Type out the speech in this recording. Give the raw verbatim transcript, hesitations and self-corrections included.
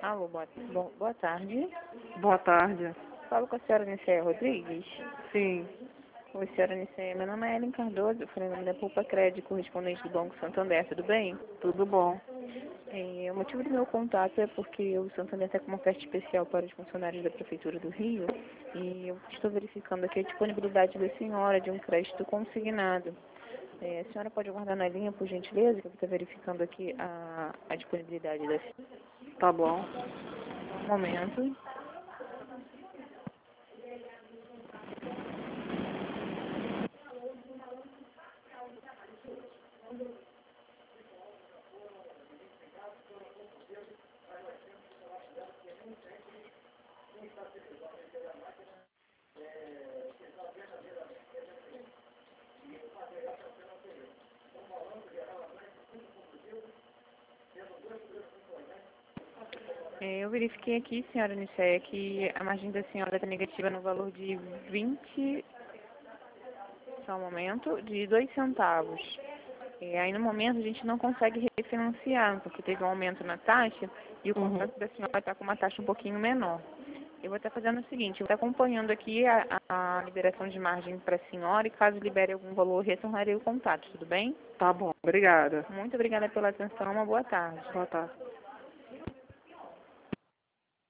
Alô, boa, bom, boa tarde. Boa tarde. Falo com a senhora Nicéia Rodrigues. Sim. Oi, senhora Nicéia. Meu nome é Ellen Cardoso, falei em nome da Poupa Crédito, correspondente do Banco Santander. Tudo bem? Tudo bom. É, o motivo do meu contato é porque o Santander está com uma oferta especial para os funcionários da Prefeitura do Rio e eu estou verificando aqui a disponibilidade da senhora de um crédito consignado. É, a senhora pode aguardar na linha, por gentileza, que eu estou verificando aqui a, a disponibilidade da senhora. Tá bom. Um momento. É, eu verifiquei aqui, senhora Nicéia, que a margem da senhora está negativa no valor de vinte, só um momento, de dois centavos. É, aí no momento a gente não consegue refinanciar, porque teve um aumento na taxa e o Uhum. contrato da senhora está com uma taxa um pouquinho menor. Eu vou estar fazendo o seguinte, eu vou estar acompanhando aqui a, a liberação de margem para a senhora e caso libere algum valor, retornarei o contato, tudo bem? Tá bom. Obrigada. Muito obrigada pela atenção, uma boa tarde. Boa tarde.